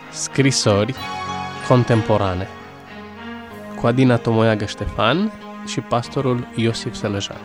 Scrisori contemporane cu Adina Tomoiagă Ștefan și pastorul Iosif Sălăjan.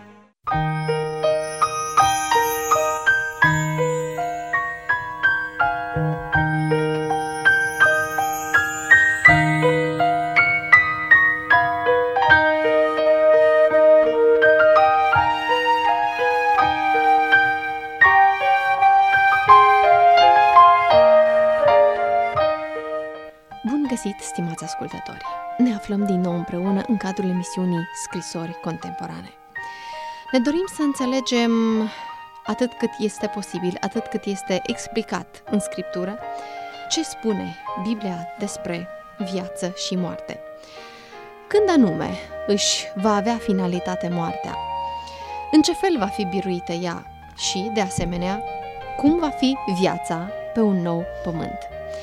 Bun găsit, stimați ascultători! Ne aflăm din nou împreună în cadrul emisiunii Scrisori Contemporane. Ne dorim să înțelegem atât cât este posibil, atât cât este explicat în Scriptură, ce spune Biblia despre viață și moarte. Când anume își va avea finalitate moartea? În ce fel va fi biruită ea? Și, de asemenea, cum va fi viața pe un nou pământ?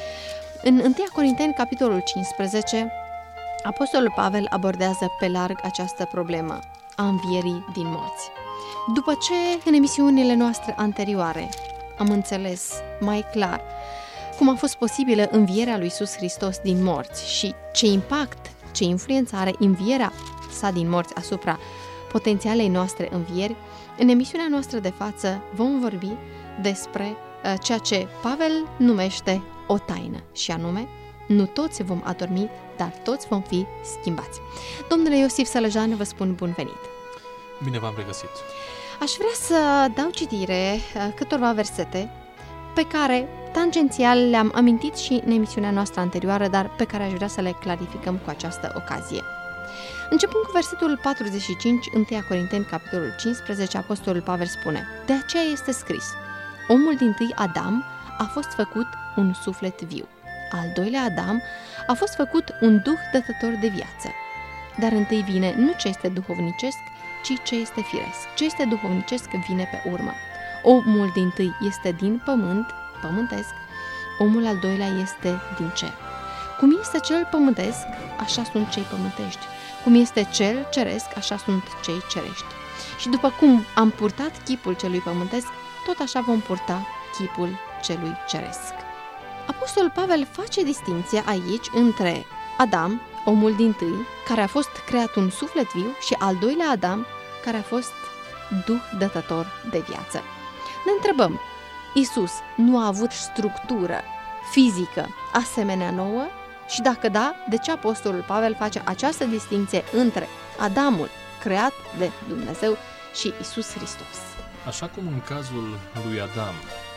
În 1 Corinteni, capitolul 15, Apostolul Pavel abordează pe larg această problemă a învierii din morți. După ce în emisiunile noastre anterioare am înțeles mai clar cum a fost posibilă învierea lui Iisus Hristos din morți și ce impact, ce influență are învierea sa din morți asupra potențialei noastre învieri, în emisiunea noastră de față vom vorbi despre ceea ce Pavel numește o taină, și anume, nu toți vom adormi, dar toți vom fi schimbați. Domnule Iosif Sălăjan, vă spun bun venit! Bine v-am regăsit! Aș vrea să dau citire câtorva versete pe care tangențial le-am amintit și în emisiunea noastră anterioară, dar pe care aș vrea să le clarificăm cu această ocazie. Începând cu versetul 45, 1 Corinteni, capitolul 15, Apostolul Pavel spune: de aceea este scris, omul dintâi Adam a fost făcut un suflet viu. Al doilea Adam a fost făcut un duh dătător de viață. Dar întâi vine nu ce este duhovnicesc, ci ce este firesc. Ce este duhovnicesc vine pe urmă. Omul dintâi este din pământ, pământesc, omul al doilea este din cer. Cum este cel pământesc, așa sunt cei pământești. Cum este cel ceresc, așa sunt cei cerești. Și după cum am purtat chipul celui pământesc, tot așa vom purta chipul celui ceresc. Apostolul Pavel face distinția aici între Adam, omul dintâi, care a fost creat un suflet viu, și al doilea Adam, care a fost duh dătător de viață. Ne întrebăm, Iisus nu a avut structură fizică asemenea nouă? Și dacă da, de ce Apostolul Pavel face această distinție între Adamul, creat de Dumnezeu, și Iisus Hristos? Așa cum în cazul lui Adam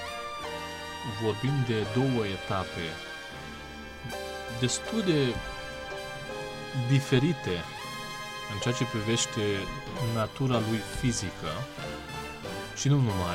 vorbim de două etape destul de diferite în ceea ce privește natura lui fizică și nu numai,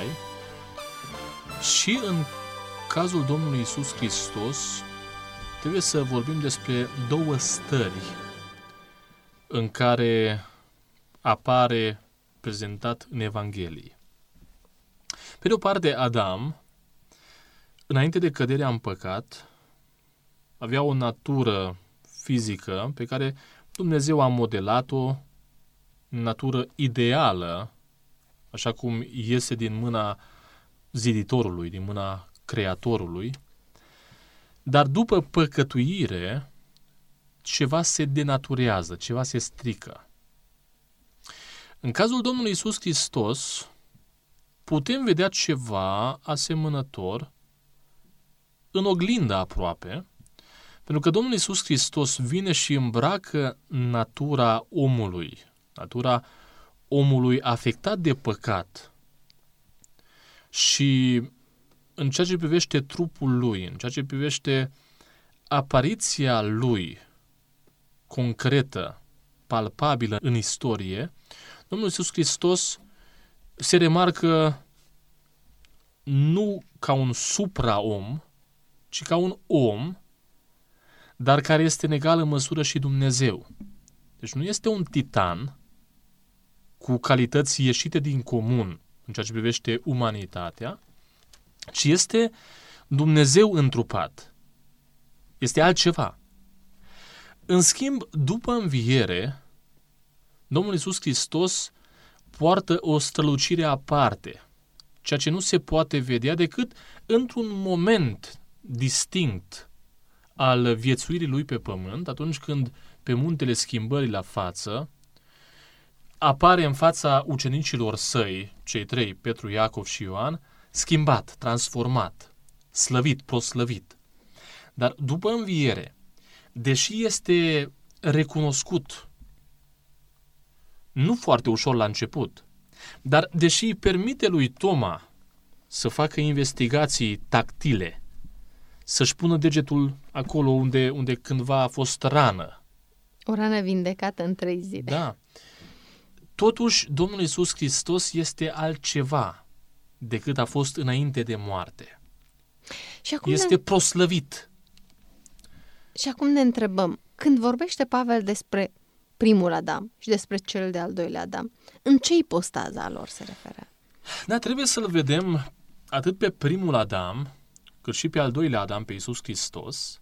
și în cazul Domnului Iisus Hristos trebuie să vorbim despre două stări în care apare prezentat în Evanghelie. Pe de o parte, Adam, înainte de căderea în păcat, avea o natură fizică pe care Dumnezeu a modelat-o, natură ideală, așa cum iese din mâna ziditorului, din mâna creatorului, dar după păcătuire, ceva se denaturează, ceva se strică. În cazul Domnului Iisus Hristos, putem vedea ceva asemănător în oglindă aproape, pentru că Domnul Iisus Hristos vine și îmbracă natura omului afectat de păcat, și în ceea ce privește trupul lui, în ceea ce privește apariția lui concretă, palpabilă în istorie, Domnul Iisus Hristos se remarcă nu ca un supra-om, ci ca un om, dar care este în egală măsură și Dumnezeu. Deci nu este un titan cu calități ieșite din comun în ceea ce privește umanitatea, ci este Dumnezeu întrupat. Este altceva. În schimb, după înviere, Domnul Iisus Hristos poartă o strălucire aparte, ceea ce nu se poate vedea decât într-un moment distinct al viețuirii lui pe pământ, atunci când pe muntele schimbării la față apare în fața ucenicilor săi, cei trei, Petru, Iacov și Ioan, schimbat, transformat, slăvit, proslăvit. Dar după înviere, deși este recunoscut, nu foarte ușor la început, dar deși îi permite lui Toma să facă investigații tactile, să-și pună degetul acolo unde cândva a fost rană. O rană vindecată în 3 zile. Da. Totuși, Domnul Iisus Hristos este altceva decât a fost înainte de moarte. Și acum Este proslăvit. Și acum ne întrebăm, când vorbește Pavel despre primul Adam și despre cel de-al doilea Adam, în ce ipostază a lor se referă? Da, trebuie să-l vedem atât pe primul Adam, cât și pe al doilea Adam, pe Iisus Hristos,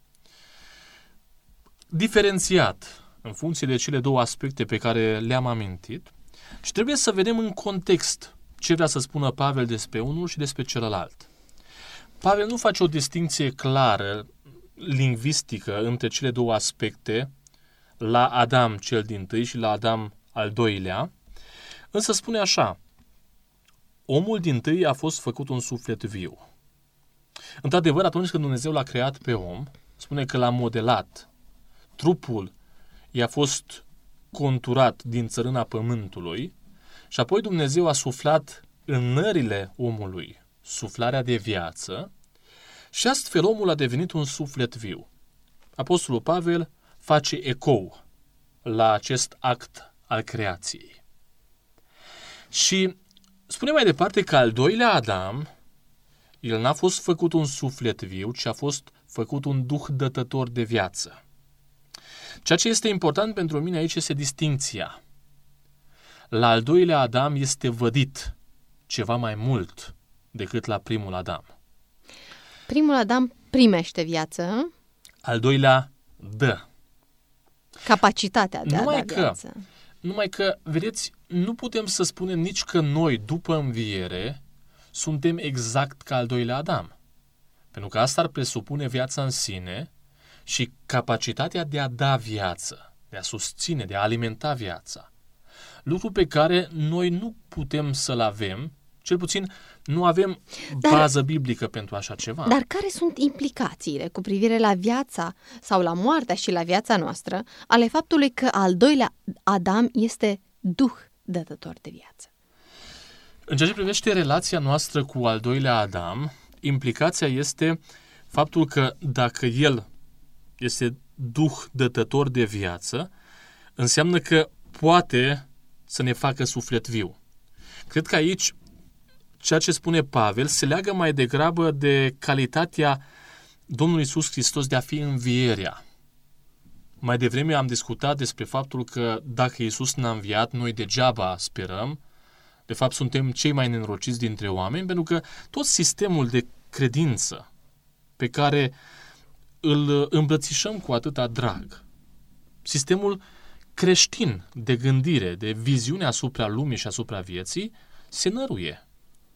diferențiat în funcție de cele două aspecte pe care le-am amintit, și trebuie să vedem în context ce vrea să spună Pavel despre unul și despre celălalt. Pavel nu face o distinție clară, lingvistică, între cele două aspecte, la Adam cel dintâi și la Adam al doilea, însă spune așa: omul dintâi a fost făcut un suflet viu. Într-adevăr, atunci când Dumnezeu l-a creat pe om, spune că l-a modelat. Trupul i-a fost conturat din țărâna pământului și apoi Dumnezeu a suflat în nările omului suflarea de viață și astfel omul a devenit un suflet viu. Apostolul Pavel face ecou la acest act al creației. Și spune mai departe că al doilea Adam, el n-a fost făcut un suflet viu, ci a fost făcut un duh dătător de viață. Ceea ce este important pentru mine aici este distincția. La al doilea Adam este vădit ceva mai mult decât la primul Adam. Primul Adam primește viață. Al doilea dă. Capacitatea de a da viață. Numai că, vedeți, nu putem să spunem nici că noi, după înviere, suntem exact ca al doilea Adam. Pentru că asta ar presupune viața în sine și capacitatea de a da viață, de a susține, de a alimenta viața. Lucru pe care noi nu putem să-l avem, cel puțin nu avem bază biblică pentru așa ceva. Dar care sunt implicațiile cu privire la viața sau la moartea și la viața noastră ale faptului că al doilea Adam este duh dătător de viață? În ceea ce privește relația noastră cu al doilea Adam, implicația este faptul că dacă el este duh dătător de viață, înseamnă că poate să ne facă suflet viu. Cred că aici ceea ce spune Pavel se leagă mai degrabă de calitatea Domnului Iisus Hristos de a fi învierea. Mai devreme am discutat despre faptul că dacă Iisus n-a înviat, noi degeaba sperăm. De fapt, suntem cei mai nenorociți dintre oameni, pentru că tot sistemul de credință pe care îl îmbrățișăm cu atâta drag, sistemul creștin de gândire, de viziune asupra lumii și asupra vieții, se năruie.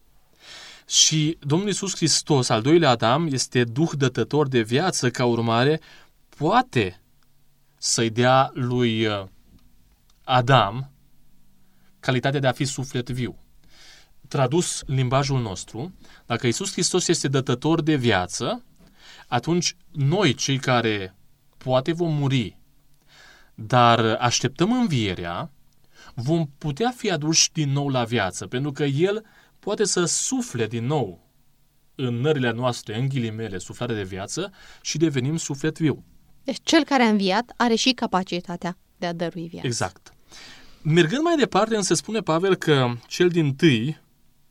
Și Domnul Iisus Hristos, al doilea Adam, este duh dătător de viață, ca urmare, poate să-i dea lui Adam calitatea de a fi suflet viu. Tradus în limbajul nostru, dacă Iisus Hristos este dătător de viață, atunci noi, cei care poate vom muri, dar așteptăm învierea, vom putea fi aduși din nou la viață, pentru că El poate să sufle din nou în nările noastre, în ghilimele, suflare de viață și devenim suflet viu. Deci cel care a înviat are și capacitatea de a dărui viață. Exact. Mergând mai departe, însă spune Pavel că cel dintâi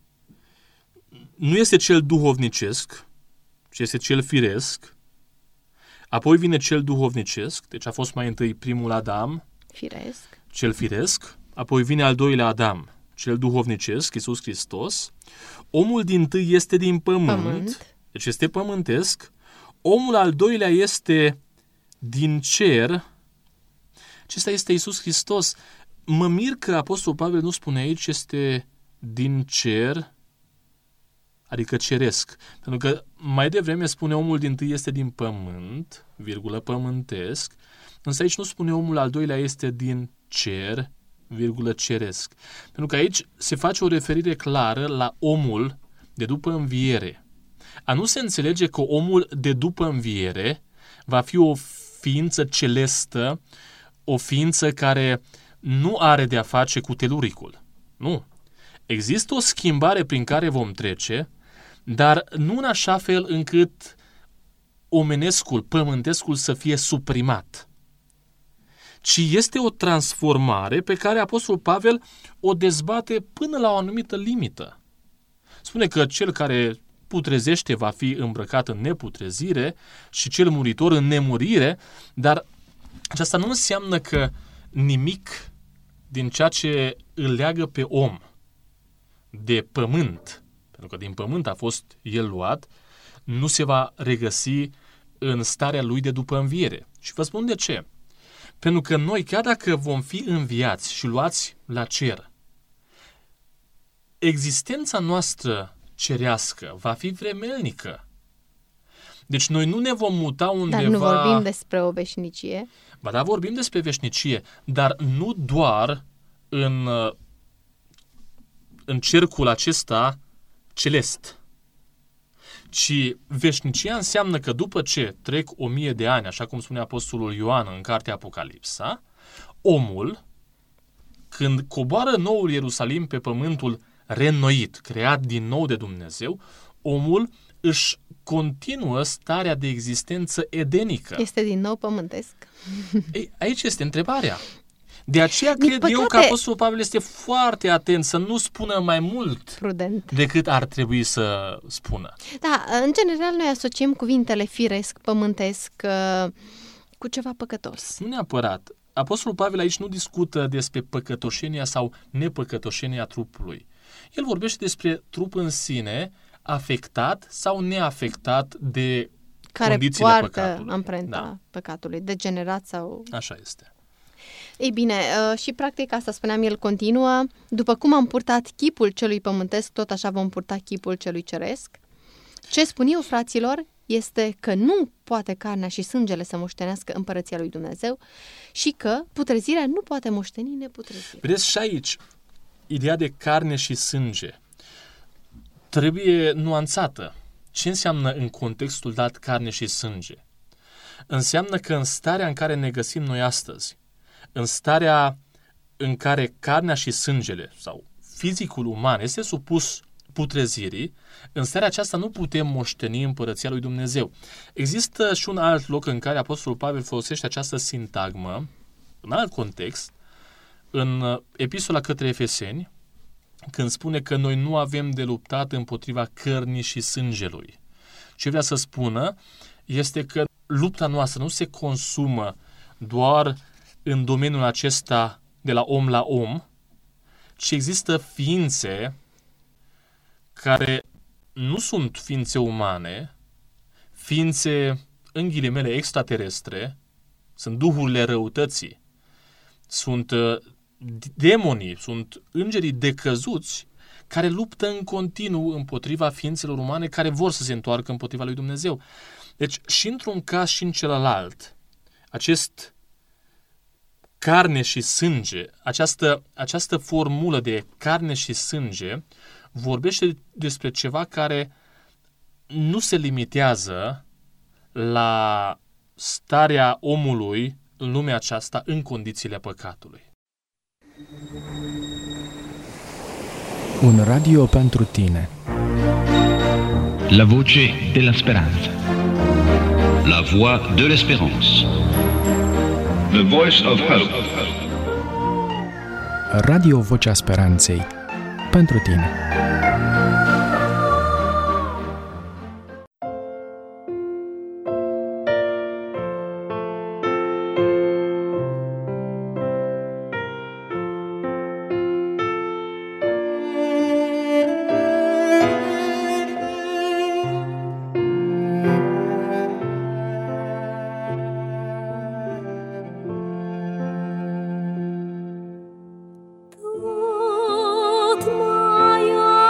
nu este cel duhovnicesc, ci este cel firesc. Apoi vine cel duhovnicesc, deci a fost mai întâi primul Adam, firesc, cel firesc, apoi vine al doilea Adam, cel duhovnicesc, Iisus Hristos. Omul dintâi este din pământ, deci este pământesc. Omul al doilea este din cer. Acesta este Iisus Hristos. Mă mir că Apostolul Pavel nu spune aici este din cer adică ceresc. Pentru că mai devreme spune omul dintâi este din pământ, virgulă, pământesc, însă aici nu spune omul al doilea este din cer, virgulă, ceresc. Pentru că aici se face o referire clară la omul de după înviere. A nu se înțelege că omul de după înviere va fi o ființă celestă, o ființă care nu are de-a face cu teluricul. Nu. Există o schimbare prin care vom trece, dar nu în așa fel încât omenescul, pământescul să fie suprimat, ci este o transformare pe care Apostolul Pavel o dezbate până la o anumită limită. Spune că cel care putrezește va fi îmbrăcat în neputrezire și cel muritor în nemurire, dar aceasta nu înseamnă că nimic din ceea ce îl leagă pe om de pământ, pentru că din pământ a fost el luat, nu se va regăsi în starea lui de după înviere. Și vă spun de ce. Pentru că noi, chiar dacă vom fi înviați și luați la cer, existența noastră cerească va fi vremelnică. Deci noi nu ne vom muta undeva... Dar nu vorbim despre o veșnicie. Ba da, vorbim despre veșnicie, dar nu doar în cercul acesta celest, ci veșnicia înseamnă că după ce trec 1000 de ani, așa cum spune Apostolul Ioan în cartea Apocalipsa, omul, când coboară noul Ierusalim pe pământul reînnoit, creat din nou de Dumnezeu, omul își continuă starea de existență edenică. Este din nou pământesc. Ei, aici este întrebarea. De aceea cred eu că Apostolul Pavel este foarte atent să nu spună mai mult prudent decât ar trebui să spună. Da, în general noi asociem cuvintele firesc, pământesc cu ceva păcătos. Nu neapărat. Apostolul Pavel aici nu discută despre păcătoșenia sau nepăcătoșenia trupului. El vorbește despre trup în sine, afectat sau neafectat de condițiile păcatului. Care poartă amprenta păcatului, degenerat sau... Așa este. Ei bine, și practic asta spuneam, el continuă, după cum am purtat chipul celui pământesc, tot așa vom purta chipul celui ceresc. Ce spun eu, fraților, este că nu poate carnea și sângele să moștenească împărăția lui Dumnezeu și că putrezirea nu poate moșteni neputrezirea. Vedeți, și aici, ideea de carne și sânge trebuie nuanțată. Ce înseamnă în contextul dat carne și sânge? Înseamnă că în starea în care ne găsim noi astăzi, în starea în care carnea și sângele sau fizicul uman este supus putrezirii, în starea aceasta nu putem moșteni împărăția lui Dumnezeu. Există și un alt loc în care Apostolul Pavel folosește această sintagmă, în alt context, în Epistola către Efeseni, când spune că noi nu avem de luptat împotriva cărnii și sângelui. Ce vrea să spună este că lupta noastră nu se consumă doar în domeniul acesta de la om la om, ci există ființe care nu sunt ființe umane, ființe, în ghilimele, extraterestre, sunt duhurile răutății, sunt demonii, sunt îngerii decăzuți care luptă în continuu împotriva ființelor umane care vor să se întoarcă împotriva lui Dumnezeu. Deci și într-un caz și în celălalt, acest carne și sânge, această formulă de carne și sânge vorbește despre ceva care nu se limitează la starea omului în lumea aceasta în condițiile păcatului. Un radio pentru tine. La voce della speranza. La voix de l'espérance. The voice of hope. Radio Vocea Speranței. Pentru tine. Tot mai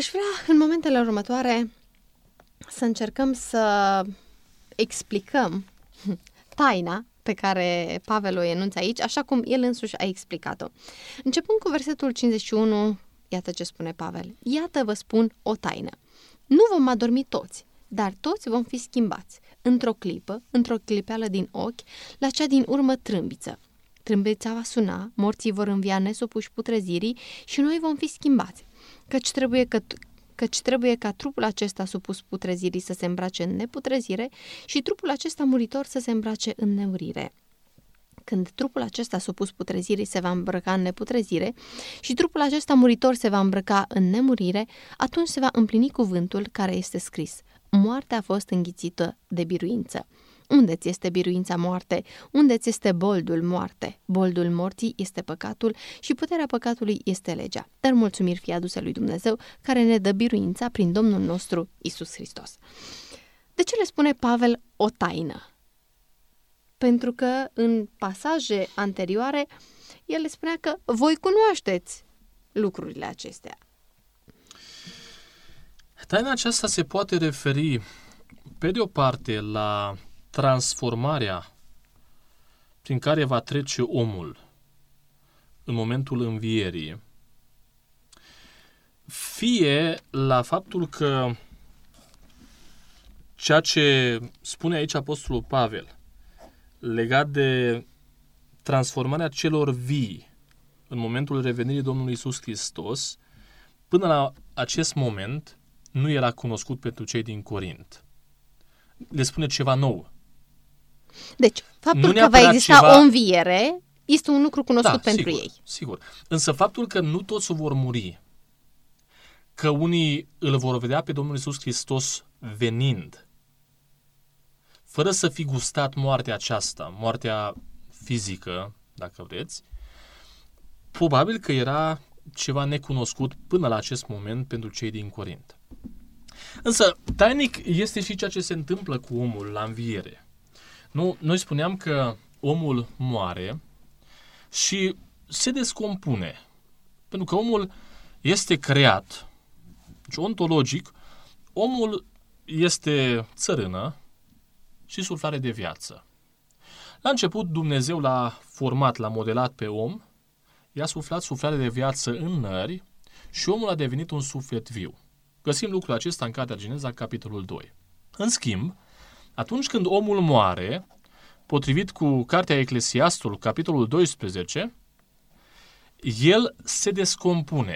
Aș vrea în momentele următoare să încercăm să explicăm taina pe care Pavel o enunță aici, așa cum el însuși a explicat-o. Începând cu versetul 51, iată ce spune Pavel. Iată vă spun o taină. Nu vom adormi toți, dar toți vom fi schimbați. Într-o clipă, într-o clipeală din ochi, la cea din urmă trâmbiță. Trâmbița va suna, morții vor învia nesupuși putrezirii și noi vom fi schimbați. Căci trebuie ca trupul acesta supus putrezirii să se îmbrace în neputrezire și trupul acesta muritor să se îmbrace în nemurire. Când trupul acesta supus putrezirii se va îmbrăca în neputrezire și trupul acesta muritor se va îmbrăca în nemurire, atunci se va împlini cuvântul care este scris. Moartea a fost înghițită de biruință. Unde-ți este biruința moarte? Unde-ți este boldul moarte? Boldul morții este păcatul și puterea păcatului este legea. Dar mulțumiri fie aduse lui Dumnezeu care ne dă biruința prin Domnul nostru Iisus Hristos. De ce le spune Pavel o taină? Pentru că în pasaje anterioare el le spunea că voi cunoașteți lucrurile acestea. Taina aceasta se poate referi, pe de o parte, la transformarea prin care va trece omul în momentul învierii, fie la faptul că ceea ce spune aici Apostolul Pavel legat de transformarea celor vii în momentul revenirii Domnului Iisus Hristos, până la acest moment nu era cunoscut pentru cei din Corint. Le spune ceva nou. Deci, faptul că va exista o înviere este un lucru cunoscut pentru sigur, ei. Sigur. Însă faptul că nu toți vor muri, că unii îl vor vedea pe Domnul Iisus Hristos venind, fără să fi gustat moartea aceasta, moartea fizică, dacă vreți, probabil că era ceva necunoscut până la acest moment pentru cei din Corint. Însă, tainic este și ceea ce se întâmplă cu omul la înviere. Nu, noi spuneam că omul moare și se descompune. Pentru că omul este creat, deci ontologic, omul este țărână și suflare de viață. La început Dumnezeu l-a format, l-a modelat pe om, i-a suflat suflare de viață în nări și omul a devenit un suflet viu. Găsim lucrul acesta în Cartea Geneza, capitolul 2. În schimb, atunci când omul moare, potrivit cu Cartea Eclesiastul, capitolul 12, el se descompune.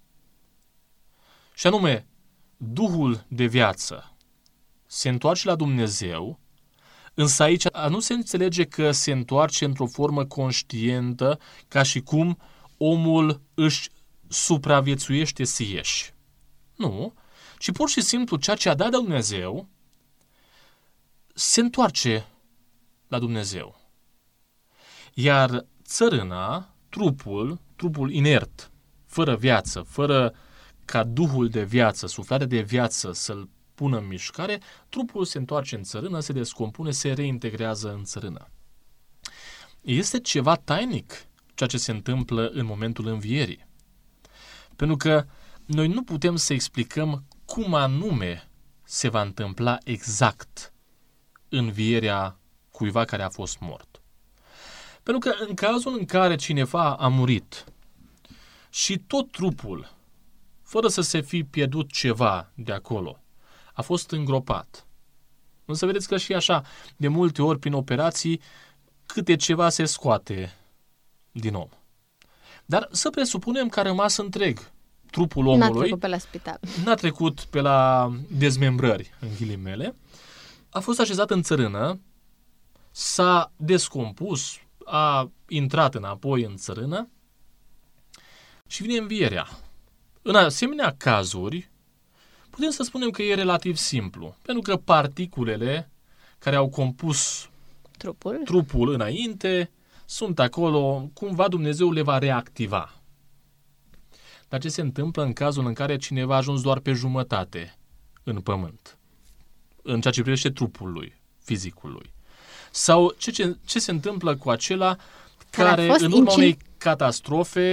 Și anume, Duhul de viață se întoarce la Dumnezeu, însă aici nu se înțelege că se întoarce într-o formă conștientă, ca și cum omul își supraviețuiește sieși. Nu, ci pur și simplu ceea ce a dat Dumnezeu se întoarce la Dumnezeu. Iar țărâna, trupul inert, fără viață, fără ca Duhul de viață, suflarea de viață să-l pună în mișcare, trupul se întoarce în țărână, se descompune, se reintegrează în țărână. Este ceva tainic ceea ce se întâmplă în momentul învierii. Pentru că noi nu putem să explicăm cum anume se va întâmpla exact învierea cuiva care a fost mort. Pentru că în cazul în care cineva a murit și tot trupul, fără să se fi pierdut ceva de acolo, a fost îngropat. Însă vedeți că și așa, de multe ori prin operații, câte ceva se scoate din om. Dar să presupunem că a rămas întreg trupul omului. N-a trecut pe la spital. N-a trecut pe la dezmembrări, în ghilimele. A fost așezat în țărână, s-a descompus, a intrat înapoi în țărână și vine învierea. În asemenea cazuri, putem să spunem că e relativ simplu, pentru că particulele care au compus trupul înainte sunt acolo, cumva Dumnezeu le va reactiva. Dar ce se întâmplă în cazul în care cineva a ajuns doar pe jumătate în pământ, în ceea ce privește trupul lui, fizicul lui? Sau ce se întâmplă cu acela care în urma unei catastrofe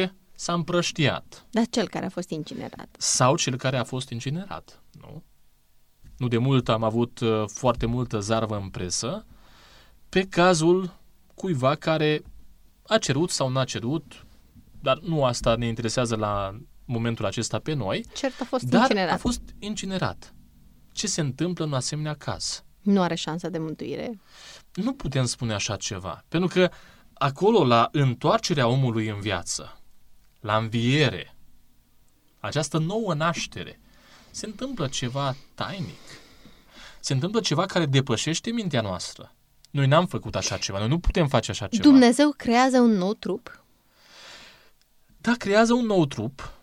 s-a împrăștiat. Dar cel care a fost incinerat. Sau cel care a fost incinerat, nu? Nu de mult am avut foarte multă zarvă în presă pe cazul cuiva care a cerut sau n-a cerut, dar nu asta ne interesează la momentul acesta pe noi, Cert a fost dar incinerat. a fost incinerat. Ce se întâmplă în asemenea caz? Nu are șansă de mântuire. Nu putem spune așa ceva, pentru că acolo, la întoarcerea omului în viață, la înviere, această nouă naștere, se întâmplă ceva tainic. Se întâmplă ceva care depășește mintea noastră. Noi n-am făcut așa ceva, noi nu putem face așa ceva. Dumnezeu creează un nou trup. Da, creează un nou trup.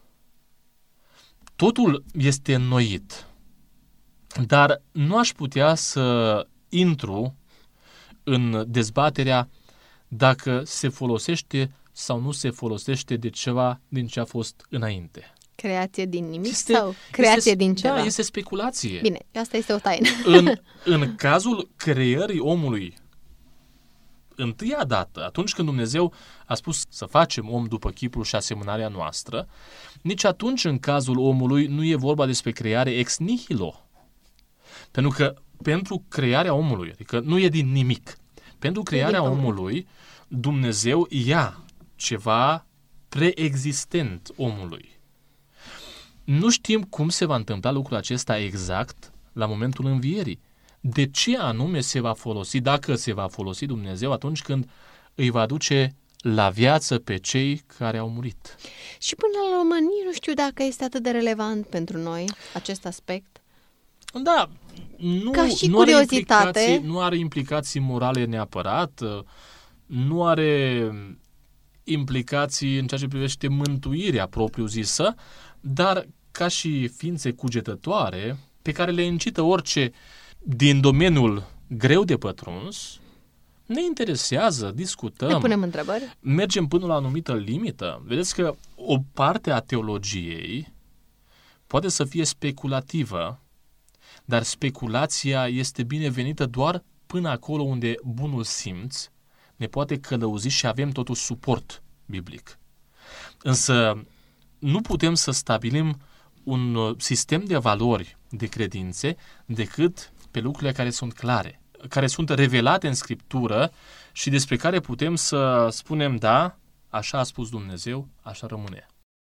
Totul este înnoit. Dar nu aș putea să intru în dezbaterea dacă se folosește sau nu se folosește de ceva din ce a fost înainte. Creație din nimic sau creație din ceva? Da, este speculație. Bine, asta este o taină. În cazul creării omului, întâia dată, atunci când Dumnezeu a spus să facem om după chipul și asemănarea noastră, nici atunci în cazul omului nu e vorba despre creare ex nihilo. Pentru că pentru crearea omului, adică nu e din nimic, pentru crearea omului, Dumnezeu ia ceva preexistent omului. Nu știm cum se va întâmpla lucrul acesta exact la momentul învierii. De ce anume se va folosi, dacă se va folosi Dumnezeu atunci când îi va duce la viață pe cei care au murit? Și până la urmă, nici nu știu dacă este atât de relevant pentru noi acest aspect. Da, ca și curiozitate. Nu are implicații morale neapărat, nu are implicații în ceea ce privește mântuirea propriu-zisă, dar ca și ființe cugetătoare, pe care le incită orice din domeniul greu de pătruns, ne interesează, discutăm. Ne punem întrebări. Mergem până la o anumită limită. Vedeți că o parte a teologiei poate să fie speculativă, dar speculația este binevenită doar până acolo unde bunul simț ne poate călăuzi și avem totuși suport biblic. Însă nu putem să stabilim un sistem de valori, de credințe, decât pe lucrurile care sunt clare, care sunt revelate în Scriptură și despre care putem să spunem, da, așa a spus Dumnezeu, așa rămâne.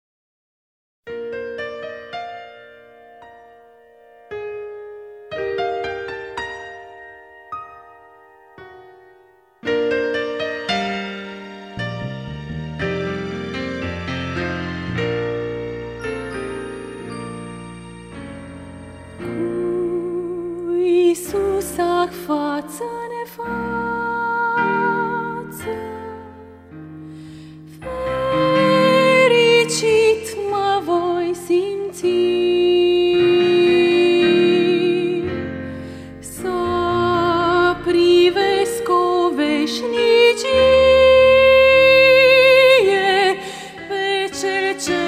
Față-ne față, fericit mă voi simți, să privesc o veșnicie pe cel ce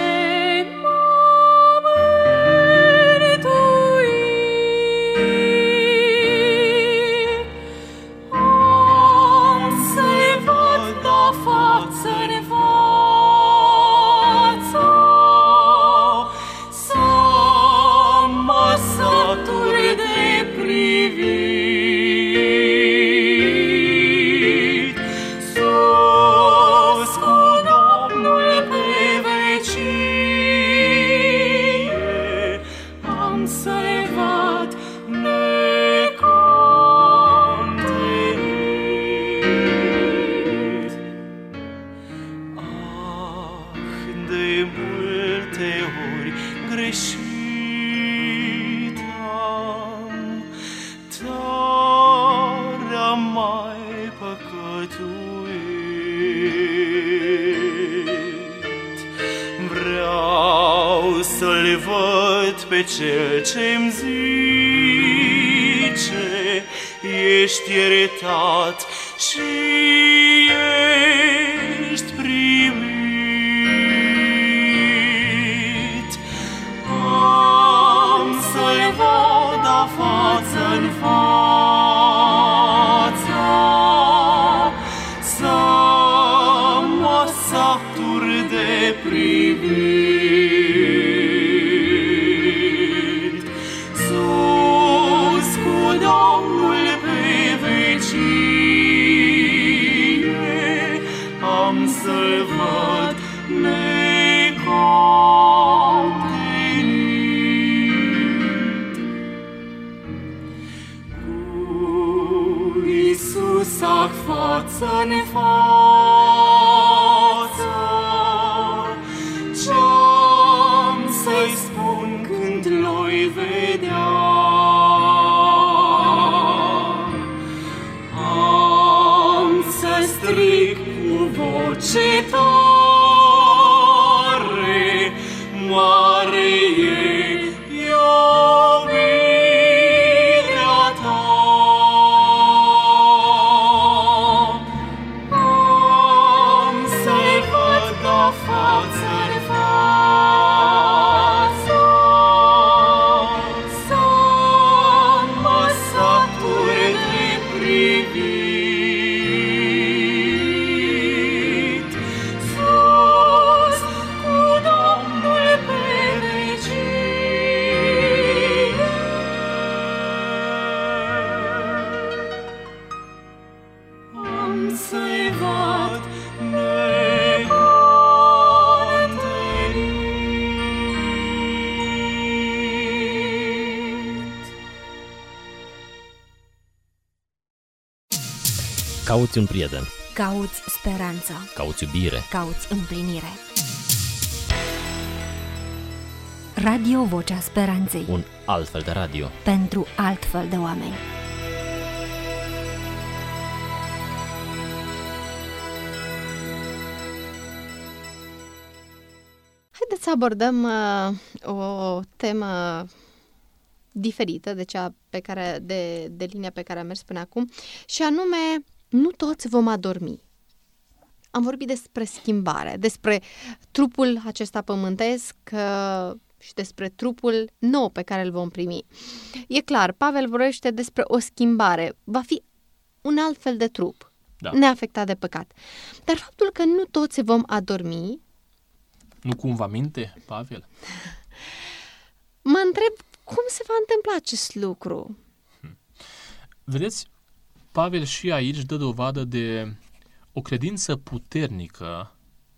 pe cel ce-mi zice, ești iertat și ești primit. Am să-l văd față-n față, să mă satur de primit. față în față. Ce-am să-i spun când l-oi vedea? Am să strig cu voce tare, mare e iubirea ta. Am să-l văd de față în față, să mă satur de privit. Sus cu Domnul pe regine, am să-i văd necontenit. Cauți un prieten, Cauți speranță. cauți iubire. Cauți împlinire. Radio Vocea Speranței. Un altfel de radio. Pentru altfel de oameni. Haideți să abordăm o temă diferită de cea pe care, de linia pe care am mers până acum, și anume, nu toți vom adormi. Am vorbit despre schimbare, despre trupul acesta pământesc și despre trupul nou pe care îl vom primi. E clar, Pavel vorbește despre o schimbare. Va fi un alt fel de trup, neafectat de păcat. Dar faptul că nu toți vom adormi, Nu cumva minte, Pavel? mă întreb cum se va întâmpla acest lucru. Vedeți, Pavel și aici dă dovadă de o credință puternică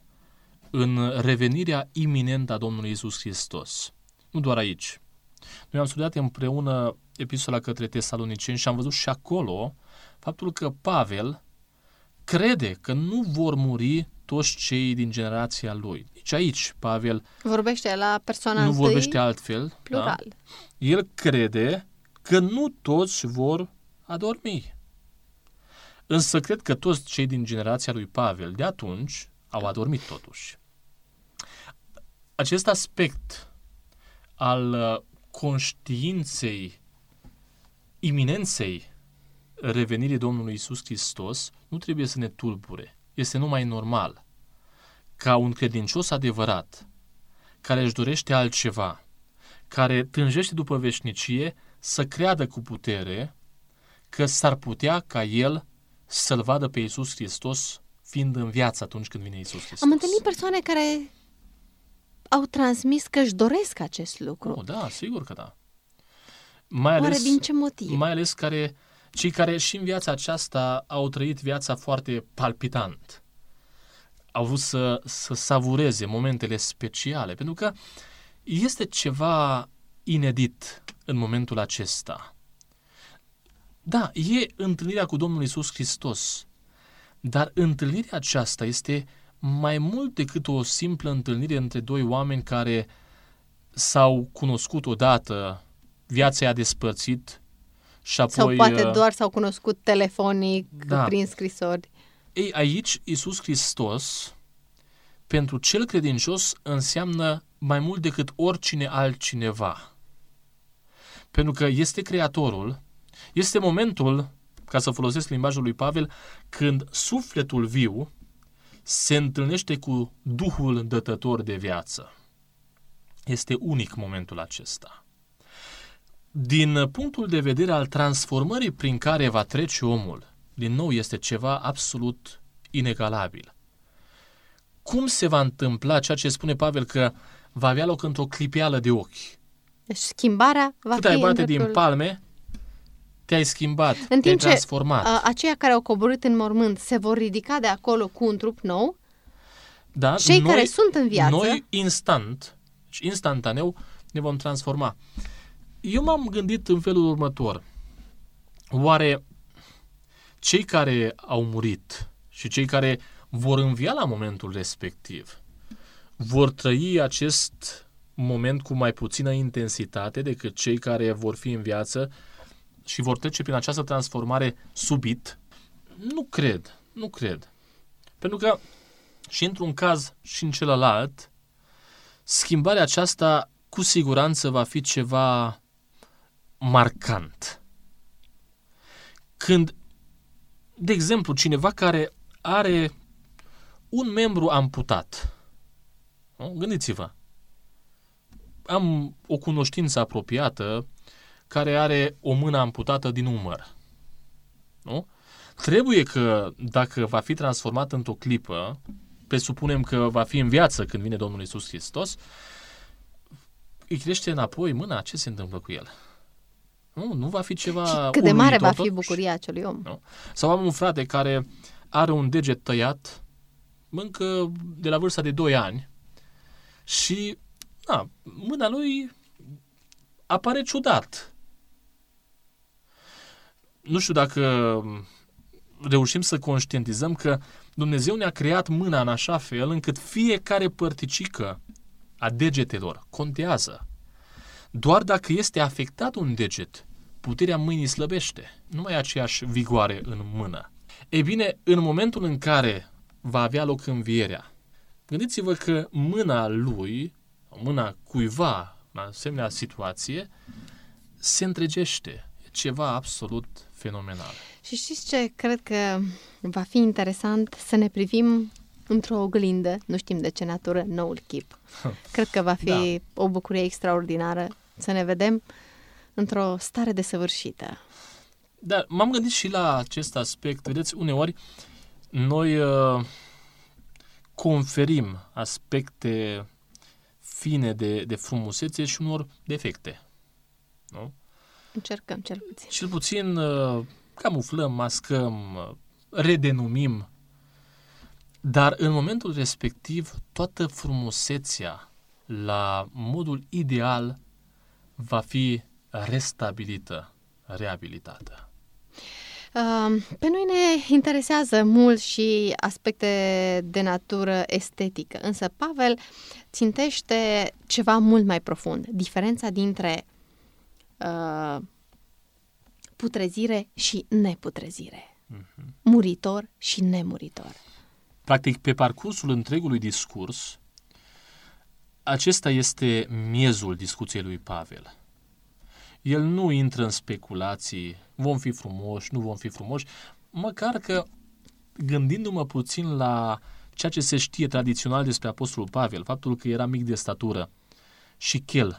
în revenirea iminentă a Domnului Iisus Hristos. Nu doar aici. Noi am studiat împreună epistola către Tesaloniceni și am văzut și acolo faptul că Pavel crede că nu vor muri toți cei din generația lui. Nici aici Pavel Vorbește la persoana nu întâi, vorbește altfel. plural. Da? El crede că nu toți vor adormi. Însă cred că toți cei din generația lui Pavel de atunci au adormit totuși. Acest aspect al conștiinței iminenței revenirii Domnului Iisus Hristos nu trebuie să ne tulbure. Este numai normal ca un credincios adevărat care își dorește altceva, care tânjește după veșnicie, să creadă cu putere că s-ar putea ca el să-L vadă pe Iisus Hristos fiind în viață atunci când vine Iisus Hristos. Am întâlnit persoane care au transmis că își doresc acest lucru. Oh, da, sigur că da. Mai Oare ales, din ce motiv? Mai ales cei care și în viața aceasta au trăit viața foarte palpitant. Au vrut să savureze momentele speciale, pentru că este ceva inedit în momentul acesta. Da, e întâlnirea cu Domnul Iisus Hristos, dar întâlnirea aceasta este mai mult decât o simplă întâlnire între doi oameni care s-au cunoscut odată, viața i-a despărțit și apoi... Sau poate doar s-au cunoscut telefonic, prin scrisori. Ei, aici Iisus Hristos, pentru cel credincios, înseamnă mai mult decât oricine altcineva. Pentru că este Creatorul, este momentul, ca să folosesc limbajul lui Pavel, când sufletul viu se întâlnește cu Duhul dătător de viață. Este unic momentul acesta. Din punctul de vedere al transformării prin care va trece omul, din nou este ceva absolut inegalabil. Cum se va întâmpla ceea ce spune Pavel că va avea loc într-o clipeală de ochi? Deci schimbarea va Cât fi ai bate în din palme, te-ai schimbat, în te-ai timp ce transformat. aceia care au coborât în mormânt se vor ridica de acolo cu un trup nou, Da, cei care sunt în viață, noi instantaneu ne vom transforma. Eu m-am gândit în felul următor. Oare cei care au murit și cei care vor învia la momentul respectiv vor trăi acest moment cu mai puțină intensitate decât cei care vor fi în viață și vor trece prin această transformare subit? Nu cred. Pentru că și într-un caz și în celălalt, schimbarea aceasta cu siguranță va fi ceva marcant. Când, de exemplu, cineva care are un membru amputat, nu? Gândiți-vă, am o cunoștință apropiată care are o mână amputată din umăr. Nu? Trebuie că, dacă va fi transformat într-o clipă, presupunem că va fi în viață când vine Domnul Iisus Hristos, îi crește înapoi mâna, ce se întâmplă cu el? Nu va fi ceva și cât de mare va fi totuși? bucuria acelui om. Nu? Sau am un frate care are un deget tăiat încă de la vârsta de 2 ani și mâna lui apare ciudat. Nu știu dacă reușim să conștientizăm că Dumnezeu ne-a creat mâna în așa fel încât fiecare părticică a degetelor contează. Doar dacă este afectat un deget, puterea mâinii slăbește. Nu mai e aceeași vigoare în mână. Ei bine, în momentul în care va avea loc învierea, gândiți-vă că mâna lui, mâna cuiva în asemenea situație, se întregește. E ceva absolut fenomenal. Și știți ce? Cred că va fi interesant să ne privim într-o oglindă, nu știm de ce natură, noul chip. Cred că va fi o bucurie extraordinară să ne vedem într-o stare desăvârșită. Dar m-am gândit și la acest aspect. Vedeți, uneori noi conferim aspecte fine de frumusețe și unor defecte. Nu? Încercăm, cel puțin. Cel puțin camuflăm, mascăm, redenumim, dar în momentul respectiv toată frumusețea la modul ideal va fi restabilită, reabilitată. Pe noi ne interesează mult și aspecte de natură estetică, însă Pavel țintește ceva mult mai profund, diferența dintre putrezire și neputrezire, muritor și nemuritor. Practic, pe parcursul întregului discurs, acesta este miezul discuției lui Pavel. El nu intră în speculații, vom fi frumoși, nu vom fi frumoși, măcar că, gândindu-mă puțin la ceea ce se știe tradițional despre Apostolul Pavel, faptul că era mic de statură și chel,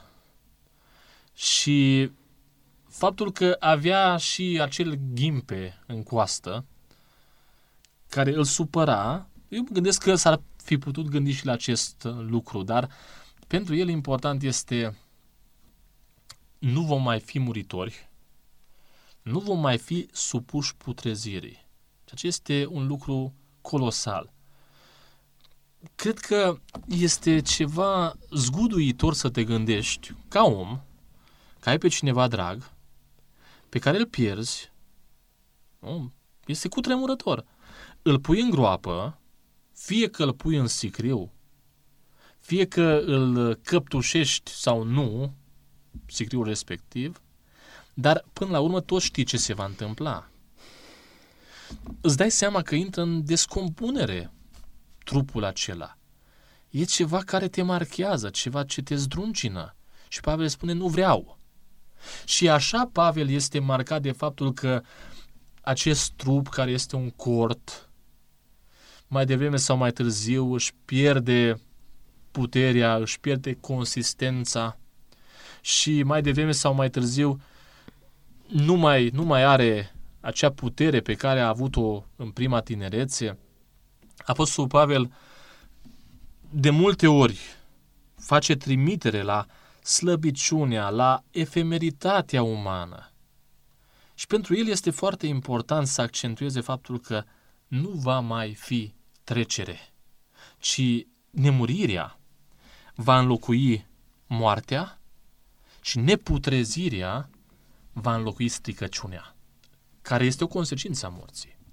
și faptul că avea și acel ghimpe în coastă, care îl supăra, eu mă gândesc că s-ar fi putut gândi și la acest lucru, dar pentru el important este: nu vom mai fi muritori, nu vom mai fi supuși putrezirii. Ceea ce este un lucru colosal. Cred că este ceva zguduitor să te gândești, ca om, că ai pe cineva drag, pe care îl pierzi, este cutremurător. Îl pui în groapă, fie că îl pui în sicriu, fie că îl căptușești sau nu, sicriul respectiv, dar până la urmă tot știi ce se va întâmpla. Îți dai seama că intră în descompunere trupul acela. E ceva care te marchează, ceva ce te zdruncină. Și Pavel spune: nu vreau. Și așa Pavel este marcat de faptul că acest trup, care este un cort, mai devreme sau mai târziu își pierde puterea, își pierde consistența și mai devreme sau mai târziu nu mai are acea putere pe care a avut-o în prima tinerețe. Apostolul Pavel de multe ori face trimitere la slăbiciunea, la efemeritatea umană. Și pentru el este foarte important să accentueze faptul că nu va mai fi trecere, ci nemurirea va înlocui moartea și neputrezirea va înlocui stricăciunea, care este o consecință a morții.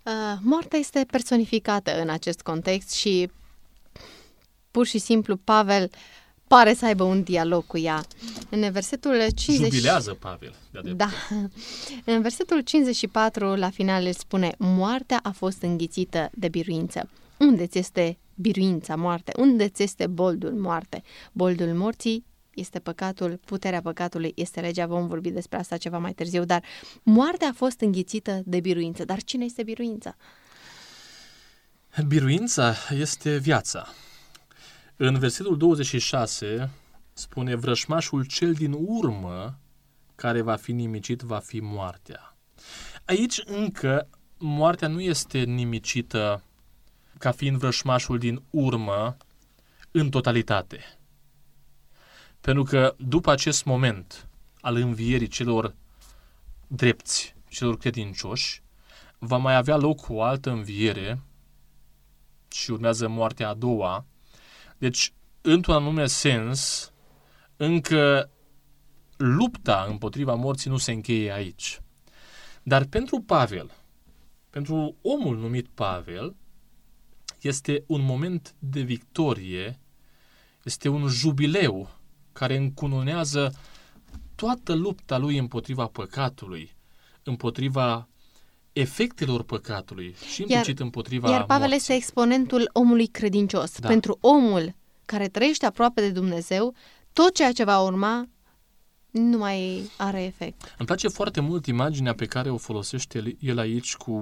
Moartea este personificată în acest context și pur și simplu Pavel pare să aibă un dialog cu ea. În versetul 50... Jubilează Pavel. Da. În versetul 54, la final, îl spune: moartea a fost înghițită de biruință. Unde ți este biruința, moarte? Unde ți este boldul, moarte? Boldul morții este păcatul, puterea păcatului este legea. Vom vorbi despre asta ceva mai târziu, dar moartea a fost înghițită de biruință. Dar cine este biruința? Biruința este viața. În versetul 26 spune: vrășmașul cel din urmă care va fi nimicit va fi moartea. Aici încă moartea nu este nimicită ca fiind vrășmașul din urmă în totalitate. Pentru că după acest moment al învierii celor drepți, celor credincioși, va mai avea loc o altă înviere și urmează moartea a doua. Deci, într-un anume sens, încă lupta împotriva morții nu se încheie aici. Dar pentru Pavel, pentru omul numit Pavel, este un moment de victorie, este un jubileu care încununează toată lupta lui împotriva păcatului, împotriva efectelor păcatului și implicit împotriva Iar Pavel morții. este exponentul omului credincios. Da. Pentru omul care trăiește aproape de Dumnezeu, tot ceea ce va urma nu mai are efect. Îmi place foarte mult imaginea pe care o folosește el aici cu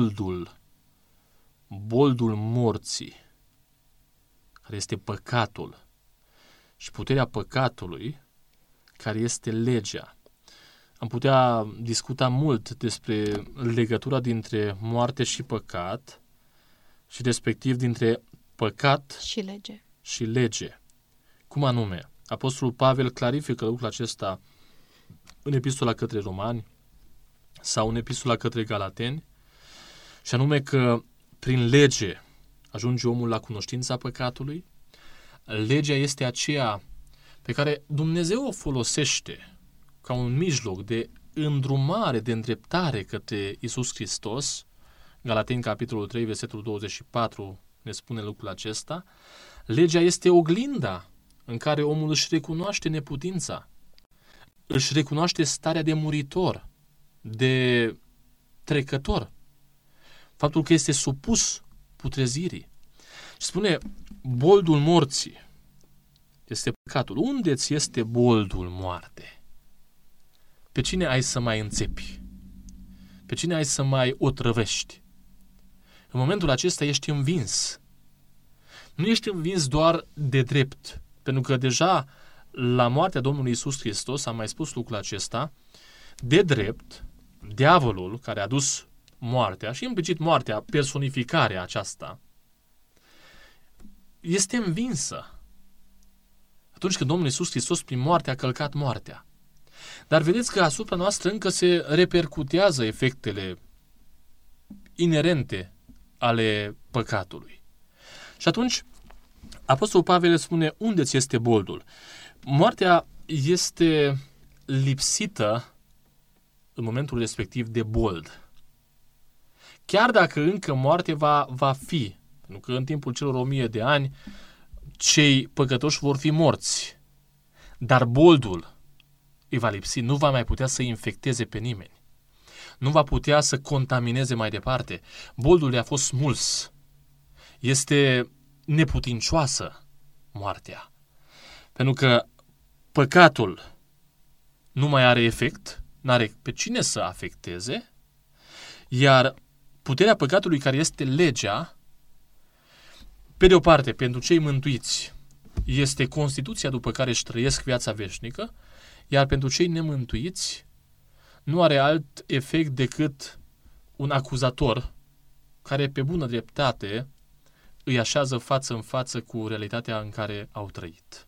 boldul morții, care este păcatul, și puterea păcatului, care este legea. Am putea discuta mult despre legătura dintre moarte și păcat și respectiv dintre păcat și lege. Cum anume? Apostolul Pavel clarifică lucrul acesta în epistola către Romani sau în epistola către Galateni, și anume că prin lege ajunge omul la cunoștința păcatului. Legea este aceea pe care Dumnezeu o folosește ca un mijloc de îndrumare, de îndreptare către Iisus Hristos. Galateni, capitolul 3, versetul 24 ne spune lucrul acesta. Legea este oglinda în care omul își recunoaște neputința, își recunoaște starea de muritor, de trecător, faptul că este supus putrezirii. Și spune, boldul morții este păcatul. Unde ți este boldul, moarte? Pe cine ai să mai înțepi? Pe cine ai să mai otrăvești? În momentul acesta ești învins. Nu ești învins doar de drept, pentru că deja la moartea Domnului Iisus Hristos am mai spus lucrul acesta, de drept, diavolul care a dus moartea și implicit moartea, personificarea aceasta, este învinsă. Atunci când Domnul Iisus Hristos prin moarte a călcat moartea. Dar vedeți că asupra noastră încă se repercutează efectele inerente ale păcatului. Și atunci Apostolul Pavel spune, unde ți este boldul? Moartea este lipsită în momentul respectiv de bold. Chiar dacă încă moarte va fi, pentru că în timpul celor 1000 de ani cei păcătoși vor fi morți, dar boldul îi va lipsi, nu va mai putea să infecteze pe nimeni, nu va putea să contamineze mai departe. Boldul i-a fost smuls. Este neputincioasă moartea, pentru că păcatul nu mai are efect, n-are pe cine să afecteze, iar puterea păcatului, care este legea, pe de o parte, pentru cei mântuiți, este Constituția după care își trăiesc viața veșnică, iar pentru cei nemântuiți nu are alt efect decât un acuzator care, pe bună dreptate, îi așează față în față cu realitatea în care au trăit.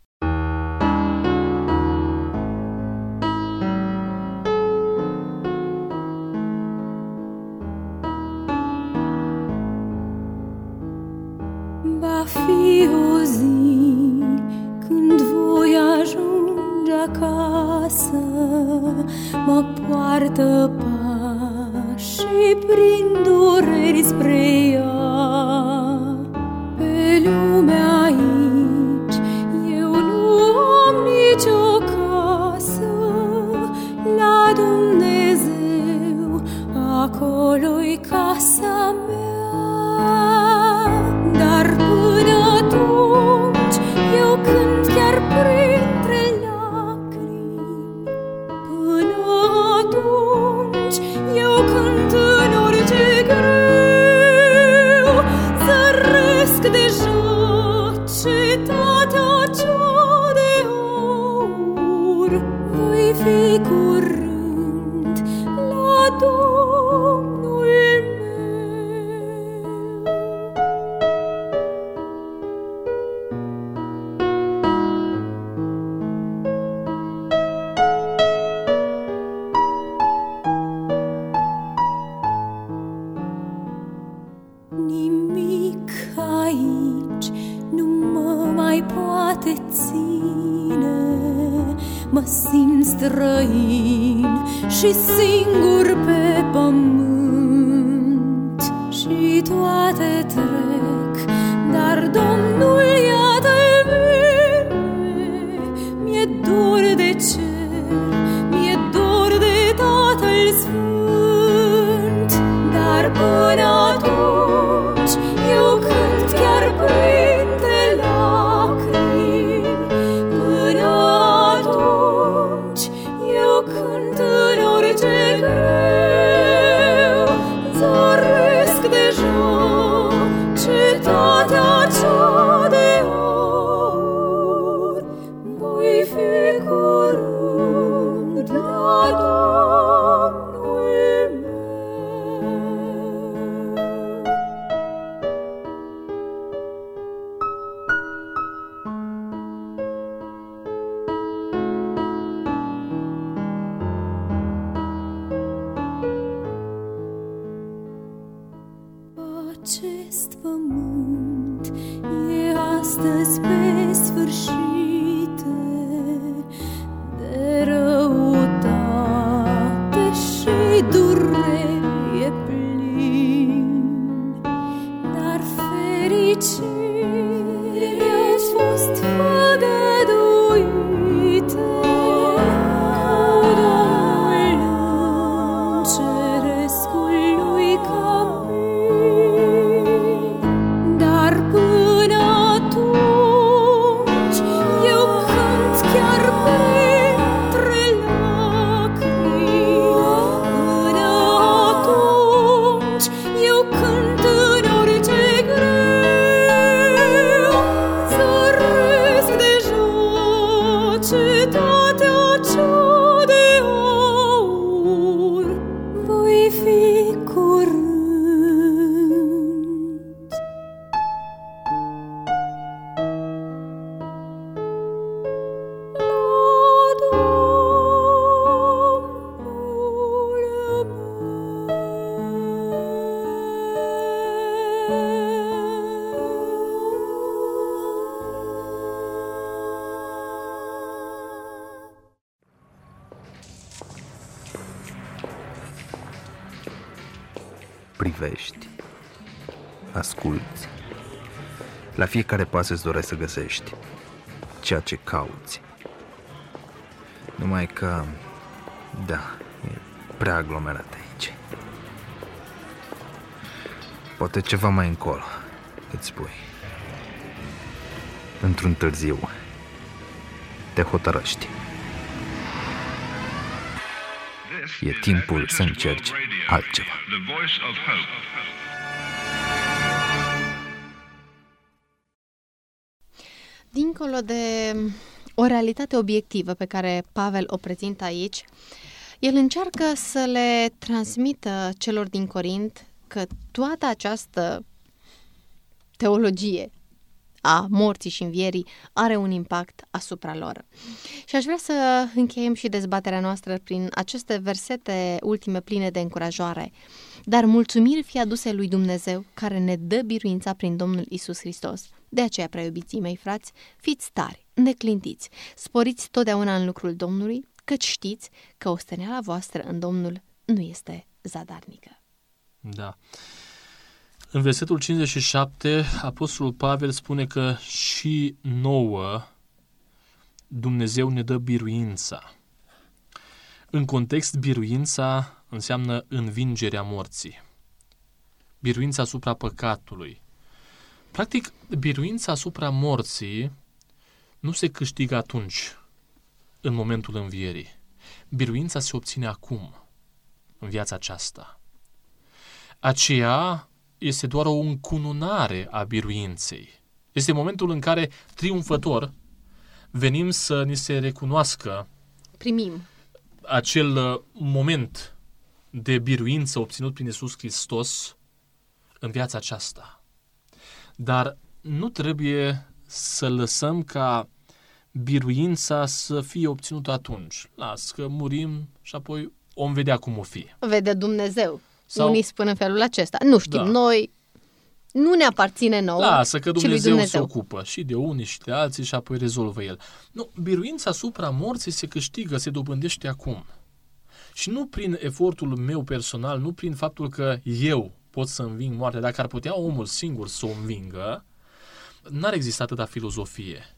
Va fi o zi când voi ajunge acasă, mă poartă pașii prin dureri trăi spre ea. Pe lumea aici eu nu am nicio casă, la Dumnezeu acolo-i casa mea. Dar până atunci eu cânt chiar printre lacrimi. Până atunci eu cânt în orice greu. Zăresc deja cetatea cea de aur. Voi fi curând la Domnul meu. Nimic aici nu mă mai poate ține. Mă simt străin și singur pe pământ. Și toate trec, dar Domnul iată-i vine. Mi-e dor de cer, mi-e dor de Tatăl Sfânt. Dar până atunci eu cânt chiar printre lacrimi. Până atunci eu cânt în orice greu. Zăresc deja cetatea cea de aur. Voi fi curând la Domnul meu. Acest pământ e astăzi pe sfârșit de răutate și durere e plin. Dar fericiri mi-au fost făgăduite cu Domnul în cerescul lui camin. Dar până atunci eu cânt chiar printre lacrimi. Până atunci eu cânt în orice greu. Zăresc deja cetatea cea de aur. Voi fi curând Privești, asculți. La fiecare pas îți dorești să găsești ceea ce cauți. Numai că, da, e prea aglomerat aici. Poate ceva mai încolo, îți spui. Într-un târziu, te hotărăști. E timpul să încerci altceva. Dincolo de o realitate obiectivă pe care Pavel o prezintă aici, el încearcă să le transmită celor din Corint că toată această teologie a morții și învierii are un impact asupra lor. Și aș vrea să încheiem și dezbaterea noastră prin aceste versete ultime pline de încurajare. Dar mulțumiri fie aduse lui Dumnezeu, care ne dă biruința prin Domnul Iisus Hristos. De aceea, prea iubiții mei frați, fiți tari, neclintiți, sporiți totdeauna în lucrul Domnului, căci știți că osteneala voastră în Domnul nu este zadarnică. Da. În versetul 57, Apostolul Pavel spune că și nouă Dumnezeu ne dă biruința. În context, biruința înseamnă învingerea morții. Biruința asupra păcatului. Practic, biruința asupra morții nu se câștigă atunci, în momentul învierii. Biruința se obține acum, în viața aceasta. Aceea este doar o încununare a biruinței. Este momentul în care, triumfător, venim să ni se recunoască Primim acel moment de biruință obținut prin Iisus Hristos în viața aceasta. Dar nu trebuie să lăsăm ca biruința să fie obținută atunci. Las că murim și apoi om vedea cum o fi. Vede Dumnezeu. Sau... Unii spun în felul acesta. Nu știm, noi nu ne aparține nouă, Lasă că Dumnezeu se Dumnezeu ocupă și de unii și de alții și apoi rezolvă El. Nu, biruința asupra morții se câștigă, se dobândește acum. Și nu prin efortul meu personal, nu prin faptul că eu pot să înving moartea. Dacă ar putea omul singur să o învingă, n-ar exista atâta filozofie.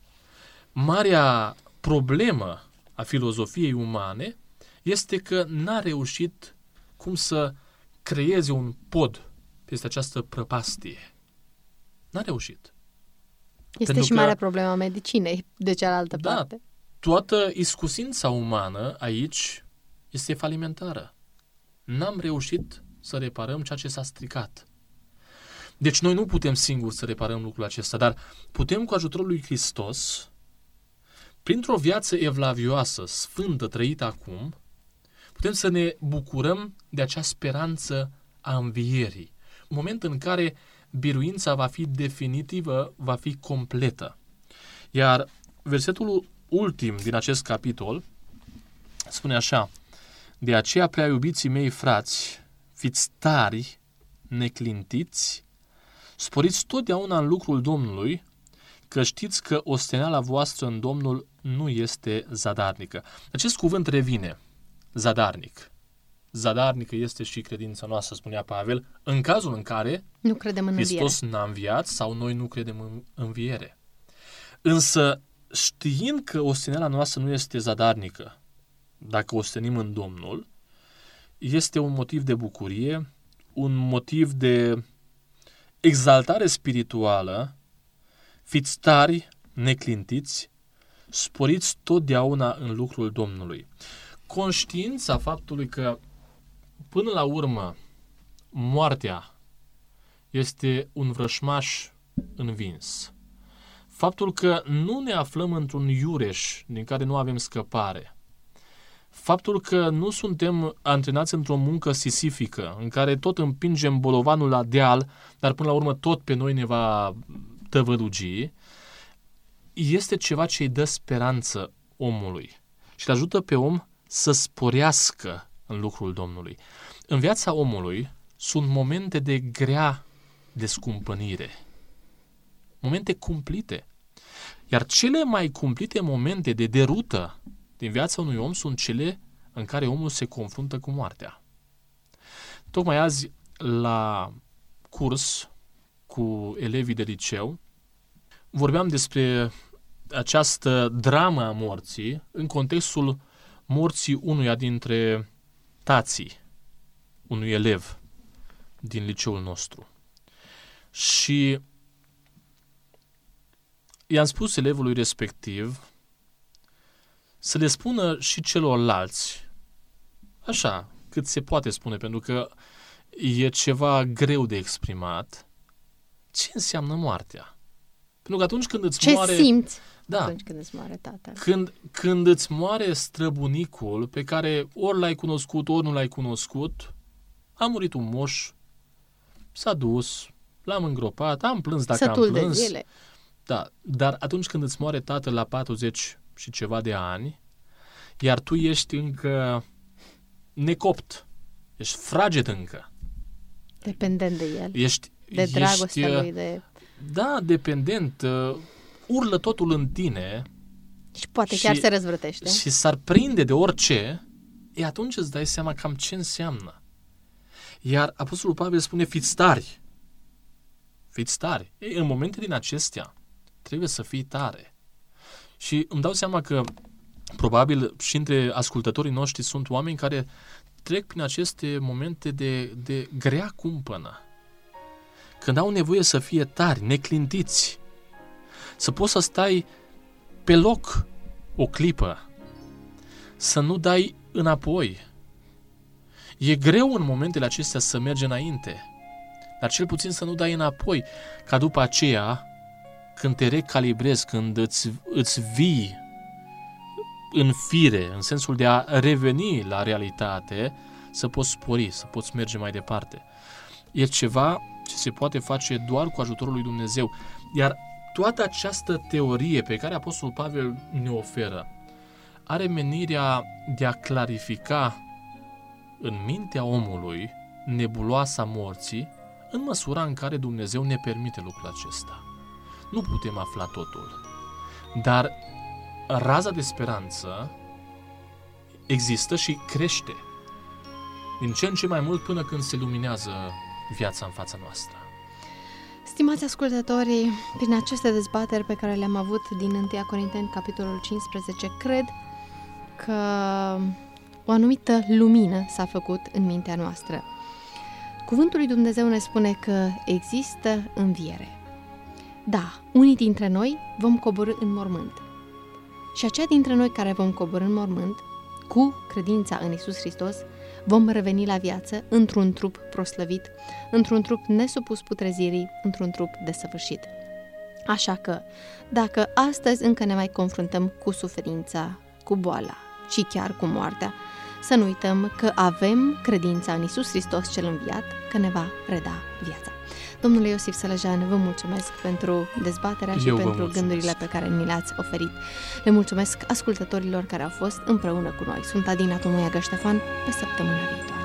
Marea problemă a filozofiei umane este că n-a reușit cum să creeze un pod peste această prăpastie. N-a reușit. Este Pentru și că, marea problemă a medicinei, de cealaltă parte. Toată iscusința umană aici este falimentară. N-am reușit să reparăm ceea ce s-a stricat. Deci noi nu putem singuri să reparăm lucrul acesta, dar putem cu ajutorul lui Hristos, printr-o viață evlavioasă, sfântă, trăită acum, putem să ne bucurăm de acea speranță a învierii. Moment în care biruința va fi definitivă, va fi completă. Iar versetul ultim din acest capitol spune așa: de aceea, prea iubiții mei frați, fiți tari, neclintiți, sporiți totdeauna în lucrul Domnului, că știți că osteneala voastră în Domnul nu este zadarnică. Acest cuvânt revine, zadarnic. Zadarnică este și credința noastră, spunea Pavel, în cazul în care nu credem în Hristos n-a înviat sau noi nu credem în înviere. Însă, știind că osteneala noastră nu este zadarnică, dacă ostenim în Domnul, este un motiv de bucurie, un motiv de exaltare spirituală. Fiți tari, neclintiți, sporiți totdeauna în lucrul Domnului. Conștiința faptului că, până la urmă, moartea este un vrășmaș învins. Faptul că nu ne aflăm într-un iureș din care nu avem scăpare. Faptul că nu suntem antrenați într-o muncă sisifică, în care tot împingem bolovanul la deal, dar până la urmă tot pe noi ne va tăvălugi, este ceva ce îi dă speranță omului și îl ajută pe om să sporească în lucrul Domnului. În viața omului sunt momente de grea descumpănire, momente cumplite. Iar cele mai cumplite momente de derută din viața unui om sunt cele în care omul se confruntă cu moartea. Tocmai azi, la curs cu elevii de liceu, vorbeam despre această dramă a morții în contextul morții unuia dintre tații unui elev din liceul nostru. Și i-am spus elevului respectiv să le spună și celorlalți, așa, cât se poate spune, pentru că e ceva greu de exprimat, ce înseamnă moartea. Pentru că atunci când îți moare... Ce simți atunci când îți moare tatăl? Când îți moare străbunicul pe care ori l-ai cunoscut, ori nu l-ai cunoscut, a murit un moș, s-a dus, l-am îngropat, am plâns dacă am plâns. De zile. Da, dar atunci când îți moare tatăl la 40 și ceva de ani, iar tu ești încă necopt, ești fraged încă. Dependent de el. Ești dragostea lui, de... Da, dependent. Urlă totul în tine. Și poate chiar se răzvrătește. Și s-ar prinde de orice, e atunci îți dai seama cam ce înseamnă. Iar Apostolul Pavel spune, fiți tari, fiți tari. Ei, în momente din acestea, trebuie să fii tare. Și îmi dau seama că probabil și între ascultătorii noștri sunt oameni care trec prin aceste momente de grea cumpănă. Când au nevoie să fie tari, neclintiți, să poți să stai pe loc o clipă, să nu dai înapoi. E greu în momentele acestea să mergi înainte, dar cel puțin să nu dai înapoi, ca după aceea, când te recalibrezi, când îți vii în fire, în sensul de a reveni la realitate, să poți spori, să poți merge mai departe. E ceva ce se poate face doar cu ajutorul lui Dumnezeu. Iar toată această teorie pe care Apostolul Pavel ne oferă are menirea de a clarifica în mintea omului nebuloasa morții în măsura în care Dumnezeu ne permite lucrul acesta. Nu putem afla totul, dar raza de speranță există și crește din ce în ce mai mult până când se luminează viața în fața noastră. Stimați ascultători, prin aceste dezbateri pe care le-am avut din 1 Corinteni, capitolul 15, cred că o anumită lumină s-a făcut în mintea noastră. Cuvântul lui Dumnezeu ne spune că există înviere. Da, unii dintre noi vom coborî în mormânt. Și aceia dintre noi care vom coborî în mormânt, cu credința în Iisus Hristos, vom reveni la viață într-un trup proslăvit, într-un trup nesupus putrezirii, într-un trup desăvârșit. Așa că, dacă astăzi încă ne mai confruntăm cu suferința, cu boala și chiar cu moartea, să nu uităm că avem credința în Iisus Hristos cel înviat, că ne va reda viața. Domnule Iosif Sălăjan, vă mulțumesc pentru dezbaterea și pentru gândurile pe care ni le-ați oferit. Le mulțumesc ascultătorilor care au fost împreună cu noi. Sunt Adina Tomoiagă Ștefan, pe săptămâna viitoare.